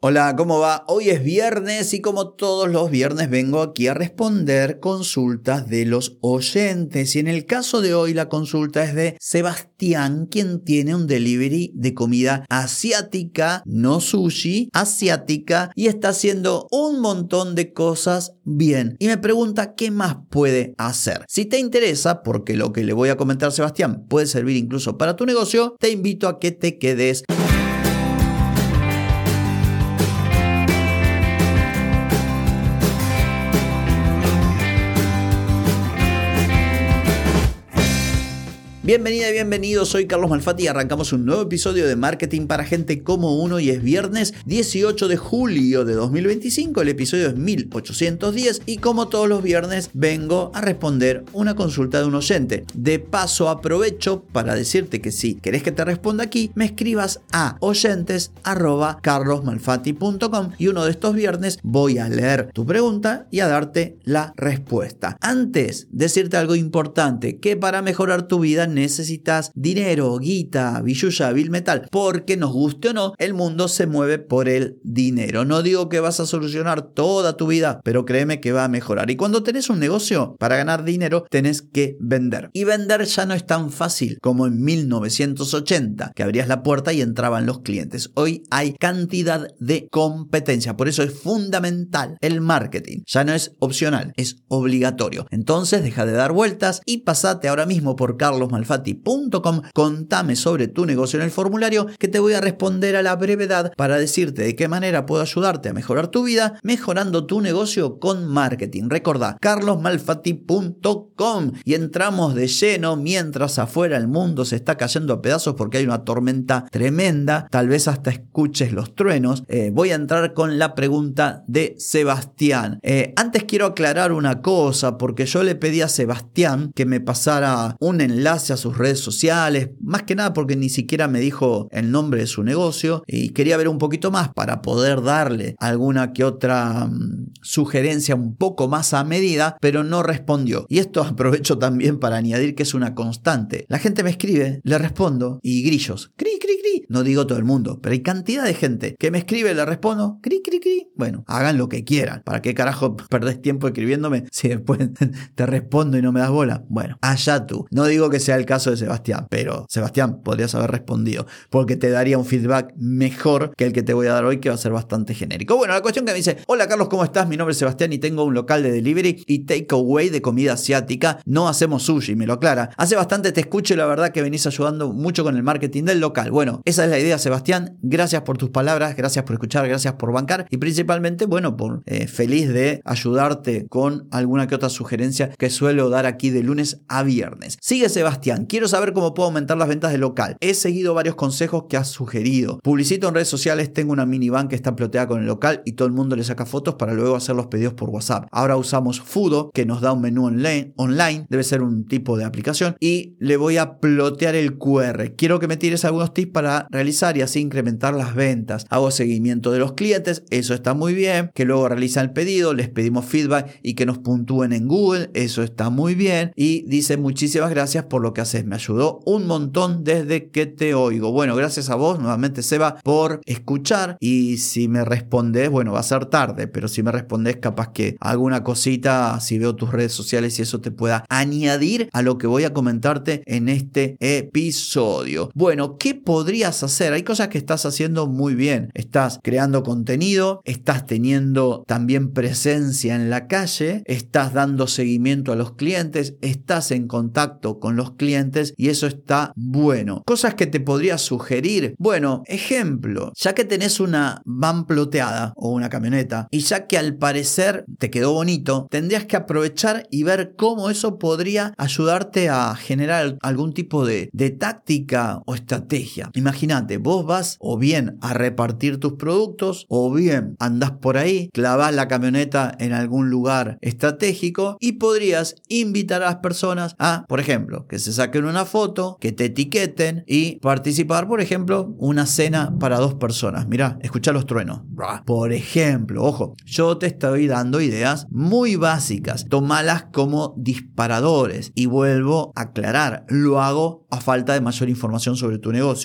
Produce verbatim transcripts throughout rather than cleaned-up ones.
Hola, ¿cómo va? Hoy es viernes y como todos los viernes vengo aquí a responder consultas de los oyentes. Y en el caso de hoy la consulta es de Sebastián, quien tiene un delivery de comida asiática, no sushi, asiática, y está haciendo un montón de cosas bien. Y me pregunta qué más puede hacer. Si te interesa, porque lo que le voy a comentar a Sebastián puede servir incluso para tu negocio, te invito a que te quedes. Bienvenida y bienvenido, soy Carlos Malfatti y arrancamos un nuevo episodio de Marketing para Gente como Uno y es viernes dieciocho de julio de dos mil veinticinco, el episodio es mil ochocientos diez y como todos los viernes vengo a responder una consulta de un oyente. De paso aprovecho para decirte que si querés que te responda aquí, me escribas a oyentes arroba carlosmalfatti punto com y uno de estos viernes voy a leer tu pregunta y a darte la respuesta. Antes, decirte algo importante, que para mejorar tu vida necesitas dinero, guita, billulla, bill metal, porque nos guste o no, el mundo se mueve por el dinero. No digo que vas a solucionar toda tu vida, pero créeme que va a mejorar. Y cuando tenés un negocio, para ganar dinero, tenés que vender. Y vender ya no es tan fácil como en mil novecientos ochenta, que abrías la puerta y entraban los clientes. Hoy hay cantidad de competencia, por eso es fundamental el marketing. Ya no es opcional, es obligatorio. Entonces deja de dar vueltas y pasate ahora mismo por carlos malfatti punto com, contame sobre tu negocio en el formulario que te voy a responder a la brevedad para decirte de qué manera puedo ayudarte a mejorar tu vida mejorando tu negocio con marketing. Recordá, carlos malfatti punto com y entramos de lleno mientras afuera el mundo se está cayendo a pedazos porque hay una tormenta tremenda, tal vez hasta escuches los truenos. Eh, voy a entrar con la pregunta de Sebastián. Eh, antes quiero aclarar una cosa porque yo le pedí a Sebastián que me pasara un enlace a sus redes sociales, más que nada porque ni siquiera me dijo el nombre de su negocio y quería ver un poquito más para poder darle alguna que otra um, sugerencia un poco más a medida, pero no respondió. Y esto aprovecho también para añadir que es una constante. La gente me escribe, le respondo y grillos, cri, cri, cri. No digo todo el mundo, pero hay cantidad de gente que me escribe, le respondo, cri, cri, cri. Bueno, hagan lo que quieran. ¿Para qué carajo perdés tiempo escribiéndome si después te respondo y no me das bola? Bueno, allá tú. No digo que sea el caso de Sebastián, pero Sebastián, podrías haber respondido porque te daría un feedback mejor que el que te voy a dar hoy, que va a ser bastante genérico. Bueno, la cuestión que me dice: hola Carlos, ¿cómo estás? Mi nombre es Sebastián y tengo un local de delivery y takeaway de comida asiática. No hacemos sushi, me lo aclara. Hace bastante te escucho y la verdad que venís ayudando mucho con el marketing del local. Bueno, esa es la idea, Sebastián. Gracias por tus palabras, gracias por escuchar, gracias por bancar y principalmente, bueno, por eh, feliz de ayudarte con alguna que otra sugerencia que suelo dar aquí de lunes a viernes. Sigue Sebastián: quiero saber cómo puedo aumentar las ventas del local. He seguido varios consejos que has sugerido. Publicito en redes sociales, tengo una minivan que está ploteada con el local y todo el mundo le saca fotos para luego hacer los pedidos por WhatsApp. Ahora usamos Fudo, que nos da un menú online, online, debe ser un tipo de aplicación, y le voy a plotear el cu erre. Quiero que me tires algunos tips para realizar y así incrementar las ventas. Hago seguimiento de los clientes, eso está muy bien, que luego realizan el pedido, les pedimos feedback y que nos puntúen en Google, eso está muy bien, y dice: muchísimas gracias por lo que haces, me ayudó un montón desde que te oigo. Bueno, gracias a vos nuevamente, Seba, por escuchar, y si me respondes, bueno, va a ser tarde, pero si me respondes capaz que alguna cosita, si veo tus redes sociales y eso te pueda añadir a lo que voy a comentarte en este episodio. Bueno, ¿qué podrías hacer? Hay cosas que estás haciendo muy bien. Estás creando contenido, estás teniendo también presencia en la calle, estás dando seguimiento a los clientes, estás en contacto con los clientes y eso está bueno. Cosas que te podría sugerir. Bueno, ejemplo, ya que tenés una van ploteada o una camioneta y ya que al parecer te quedó bonito, tendrías que aprovechar y ver cómo eso podría ayudarte a generar algún tipo de, de táctica o estrategia. Imagínate, vos vas o bien a repartir tus productos o bien andás por ahí, clavás la camioneta en algún lugar estratégico y podrías invitar a las personas a, por ejemplo, que se saquen una foto, que te etiqueten y participar, por ejemplo, una cena para dos personas. Mirá, escuchá los truenos. Por ejemplo, ojo, yo te estoy dando ideas muy básicas. Tómalas como disparadores y vuelvo a aclarar, lo hago a falta de mayor información sobre tu negocio. Estamos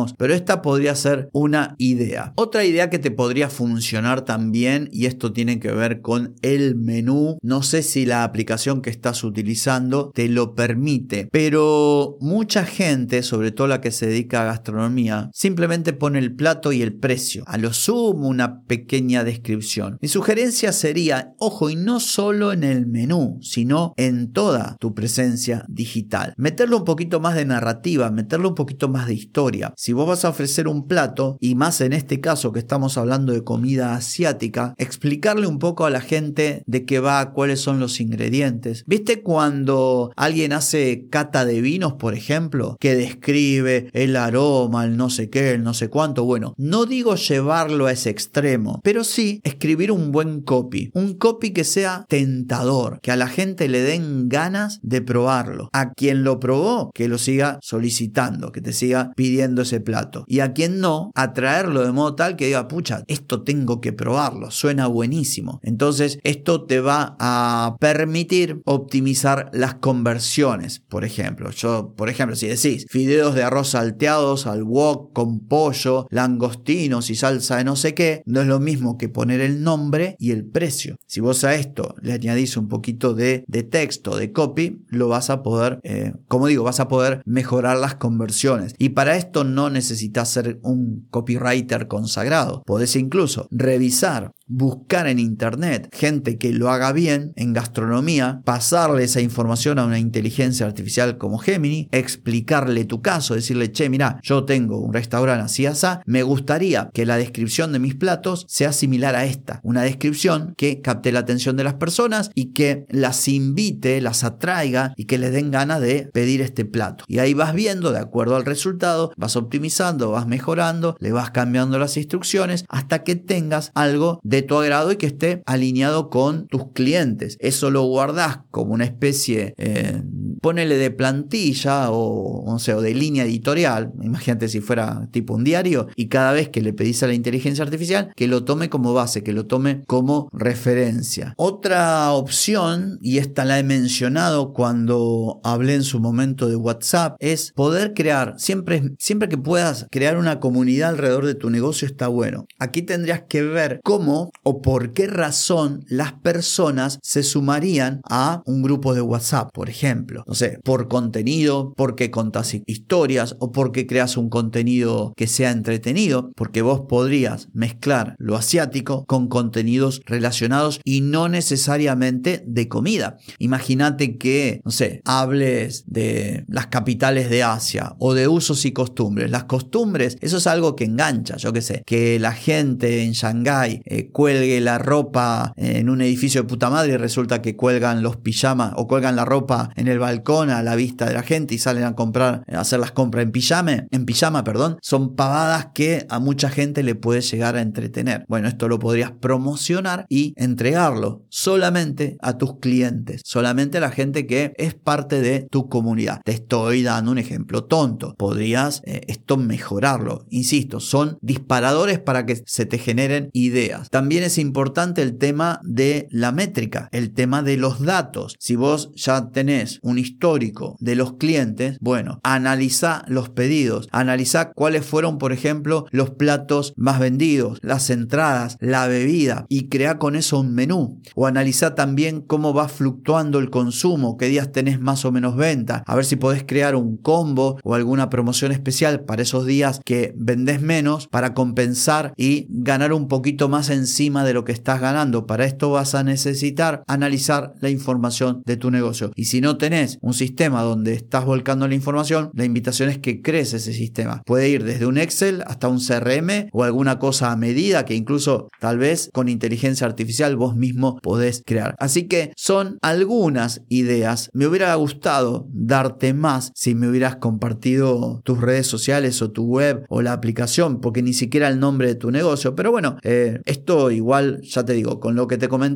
digamos, pero esta podría ser una idea. Otra idea que te podría funcionar también, y esto tiene que ver con el menú, no sé si la aplicación que estás utilizando te lo permite, pero mucha gente, sobre todo la que se dedica a gastronomía, simplemente pone el plato y el precio, a lo sumo una pequeña descripción. Mi sugerencia sería, ojo, y no solo en el menú, sino en toda tu presencia digital. Meterle un poquito más de narrativa, meterle un poquito más de historia. Si vos vas a ofrecer un plato, y más en este caso que estamos hablando de comida asiática, explicarle un poco a la gente de qué va, cuáles son los ingredientes. ¿Viste cuando alguien hace cata de vinos, por ejemplo, que describe el aroma, el no sé qué, el no sé cuánto? Bueno, no digo llevarlo a ese extremo, pero sí escribir un buen copy. Un copy que sea tentador, que a la gente le den ganas de probarlo. A quien lo probó, que lo siga solicitando, que te siga pidiendo ese plato. Y a quien no, atraerlo de modo tal que diga, pucha, esto tengo que probarlo, suena buenísimo. Entonces, esto te va a permitir optimizar las conversiones. Por ejemplo, yo, por ejemplo, si decís fideos de arroz salteados al wok con pollo, langostinos y salsa de no sé qué, no es lo mismo que poner el nombre y el precio. Si vos a esto le añadís un poquito de, de texto, de copy, lo vas a poder, eh, como digo, vas a poder mejorar las conversiones. Y para esto no necesitas ser un copywriter consagrado. Podés incluso revisar, buscar en internet gente que lo haga bien en gastronomía, pasarle esa información a una inteligencia artificial como Gemini, explicarle tu caso, decirle, che, mira, yo tengo un restaurante así asá, me gustaría que la descripción de mis platos sea similar a esta, una descripción que capte la atención de las personas y que las invite, las atraiga y que les den ganas de pedir este plato. Y ahí vas viendo, de acuerdo al resultado, vas optimizando, vas mejorando, le vas cambiando las instrucciones hasta que tengas algo de tu agrado y que esté alineado con tus clientes. Eso lo guardás como una especie, eh, ponele de plantilla o, o sea, o de línea editorial. Imagínate si fuera tipo un diario, y cada vez que le pedís a la inteligencia artificial que lo tome como base, que lo tome como referencia. Otra opción, y esta la he mencionado cuando hablé en su momento de WhatsApp, es poder crear, siempre, siempre que puedas crear una comunidad alrededor de tu negocio está bueno. Aquí tendrías que ver cómo o por qué razón las personas se sumarían a un grupo de WhatsApp, por ejemplo. No sé, por contenido, porque contás historias o porque creas un contenido que sea entretenido, porque vos podrías mezclar lo asiático con contenidos relacionados y no necesariamente de comida. Imagínate que, no sé, hables de las capitales de Asia o de usos y costumbres. Las costumbres, eso es algo que engancha, yo qué sé, que la gente en Shanghái eh, cuelgue la ropa en un edificio de puta madre y resulta que cuelgan los pijamas o cuelgan la ropa en el balcón a la vista de la gente y salen a comprar, a hacer las compras en pijama, en pijama, perdón. Son pavadas que a mucha gente le puede llegar a entretener. Bueno, esto lo podrías promocionar y entregarlo solamente a tus clientes, solamente a la gente que es parte de tu comunidad. Te estoy dando un ejemplo tonto. Podrías eh, esto mejorarlo. Insisto, son disparadores para que se te generen ideas. También es importante el tema de la métrica, el tema de los datos. Si vos ya tenés un histórico de los clientes, bueno, analiza los pedidos, analiza cuáles fueron, por ejemplo, los platos más vendidos, las entradas, la bebida, y crea con eso un menú. O analiza también cómo va fluctuando el consumo, qué días tenés más o menos venta, a ver si podés crear un combo o alguna promoción especial para esos días que vendés menos para compensar y ganar un poquito más encima de lo que estás ganando. Para esto vas a necesitar analizar la información de tu negocio. Y si no tenés un sistema donde estás volcando la información, la invitación es que crees ese sistema. Puede ir desde un Excel hasta un C R M o alguna cosa a medida que incluso tal vez con inteligencia artificial vos mismo podés crear. Así que son algunas ideas. Me hubiera gustado darte más si me hubieras compartido tus redes sociales o tu web o la aplicación, porque ni siquiera el nombre de tu negocio. Pero bueno, eh, esto igual, ya te digo, con lo que te comenté,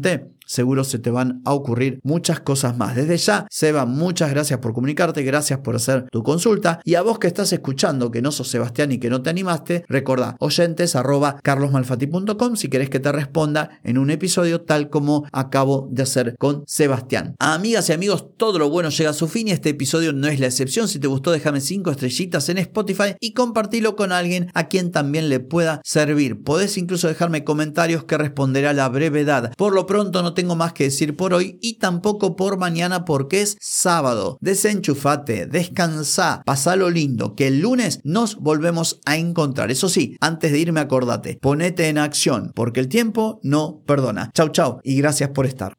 seguro se te van a ocurrir muchas cosas más. Desde ya, Seba, muchas gracias por comunicarte, gracias por hacer tu consulta. Y a vos que estás escuchando, que no sos Sebastián y que no te animaste, recordá, oyentes arroba carlosmalfatti punto com si querés que te responda en un episodio tal como acabo de hacer con Sebastián. Amigas y amigos, todo lo bueno llega a su fin y este episodio no es la excepción. Si te gustó, déjame cinco estrellitas en Spotify y compartilo con alguien a quien también le pueda servir. Podés incluso dejarme comentarios que responderé a la brevedad. Por lo pronto no tengo más que decir por hoy y tampoco por mañana porque es sábado. Desenchufate, descansá, pasalo lindo, que el lunes nos volvemos a encontrar. Eso sí, antes de irme acordate, ponete en acción porque el tiempo no perdona. Chau chau y gracias por estar.